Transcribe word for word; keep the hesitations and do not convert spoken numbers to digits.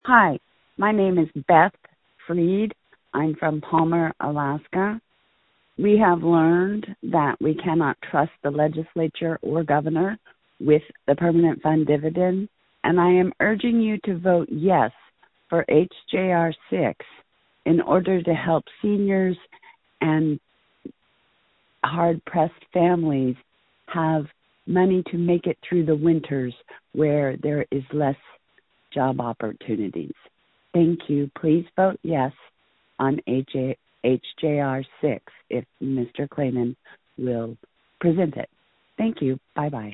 Hi, my name is Beth Freed. I'm from Palmer, Alaska. We have learned that we cannot trust the legislature or governor with the permanent fund dividend, and I am urging you to vote yes for H J R six in order to help seniors and hard-pressed families have money to make it through the winters where there is less job opportunities. Thank you. Please vote yes on H J R six if Mister Clayman will present it. Thank you. Bye-bye.